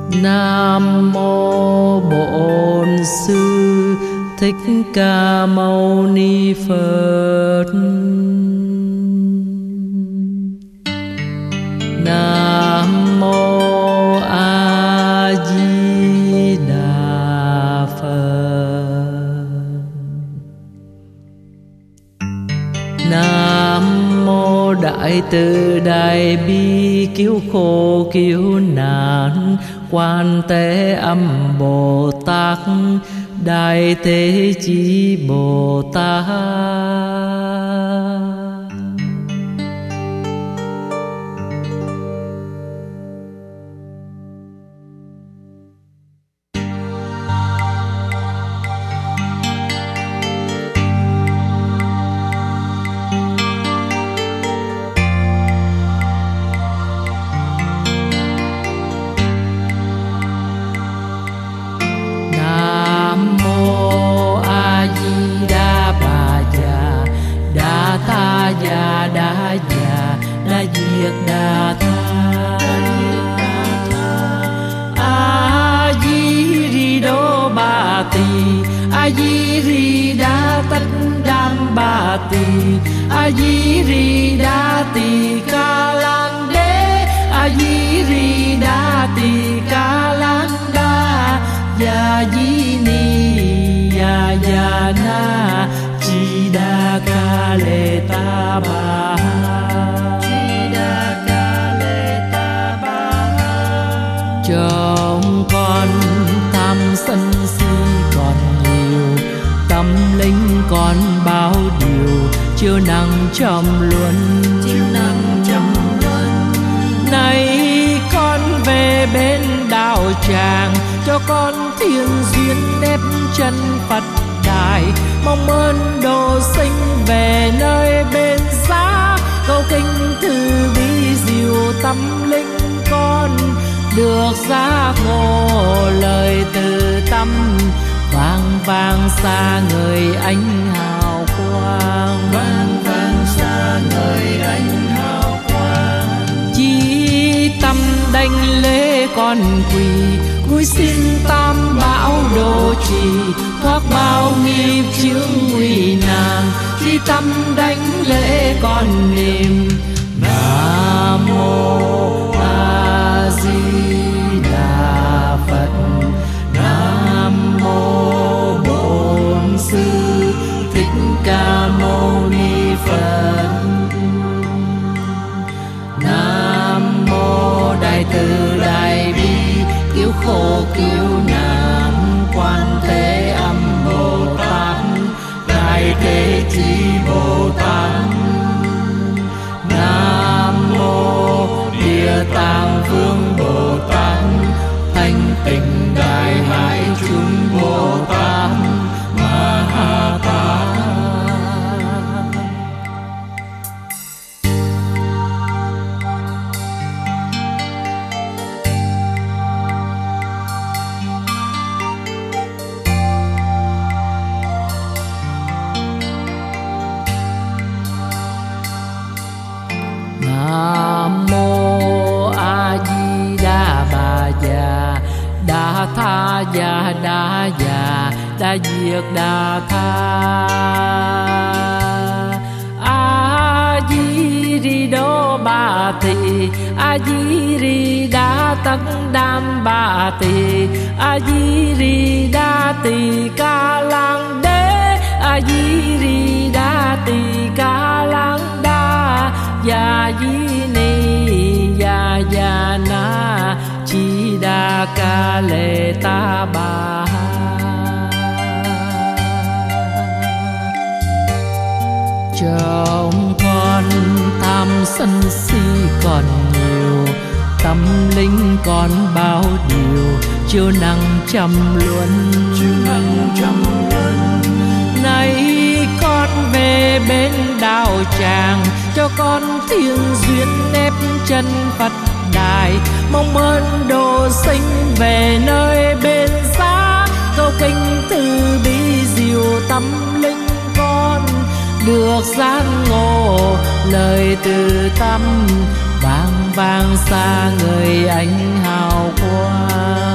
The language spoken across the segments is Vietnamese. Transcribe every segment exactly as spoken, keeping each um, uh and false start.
Nam mô Bổn Sư Thích Ca Mâu Ni Phật. Nam mô A Di Đà Phật. Nam mô Đại Từ Đại Bi Cứu Khổ Cứu Nạn Quan Thế Âm Bồ Tát Đại Thế Chí Bồ Tát. Đa đa già đa diệt đa tha a di ri đô ba tỳ a di ri đa tất đam ba tỳ a di ri đa tỳ ca lang đế a di ri đa tỳ ca lang đa ya di ni ya ya na Chi Đa Ca Lê Ta Bà Chi Đa Ca Lê Ta Bà. Trong con tham sân si còn nhiều, tâm linh còn bao điều, chiều nắng trong luân chiều nắng trong luân. Này con về bên đạo tràng, cho con thiên duyên nếp chân Phật đài, mong ơn độ sinh về nơi bên xa. Câu kinh từ bi diệu tâm linh con, được giác ngộ lời từ tâm, vang vang xa người ánh hào quang, vang vang xa người ánh hào quang. Chí tâm đảnh lễ con quỳ, cúi xin tam bảo độ trì, thoát bao nghiệp chướng nguy nan. Khi tâm đảnh lễ con niệm Nam mô A Di Đà Phật. Nam mô Bổn Sư Thích Ca Mâu Ni Phật. Nam mô Đại Từ Đại Bi Cứu Khổ Cứu Nạn Quan Thế Âm Bồ Tát Đại Thế Chí Bồ Tát. Nam mô Địa Tạng Vương Bồ Tát Thanh Tịnh Đại Hải Chúng Bồ Tát Ma Ha Tát. Nam mô A Di Đà Bà Già Đa Tha Già Đa Già Đa Diệt Đa Tha A Di Ri Đô Ba Tỳ A Di Ri Đa Tất Đam Ba Tỳ A Di Ri Đa Tỳ Ca Lang Đế A Di Ri Đa Tỳ Ca Lang Đa Ya Di Ni Ya Ya Na Chi Đa Ca Lê Ta Bà. Trong con tham sân si còn nhiều, tâm linh còn bao điều, chiều nắng trăm luân chiều nắng trăm luân. Này con về bên đạo tràng, cho con thiên duyên nếp chân Phật đài, mong ơn độ sinh về nơi bên xa. Câu kinh từ bi diệu tâm linh con, được giác ngộ lời từ tâm, vang vang xa người ánh hào quang.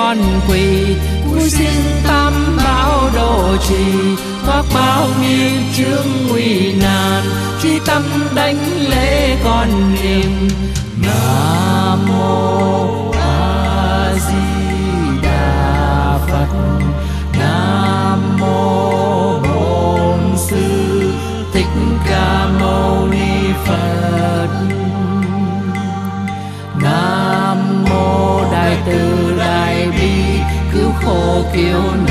con quỳ, cúi xin tam bảo độ trì, thoát bao nghiệp chướng nguy nan, chi tâm đảnh lễ con niệm. Nam mô A Di Đà Phật. Nam mô Bổn Sư Thích Ca Mâu Ni Phật. Nam mô Đại Từ Đại Bi cứu khổ cứu nạn.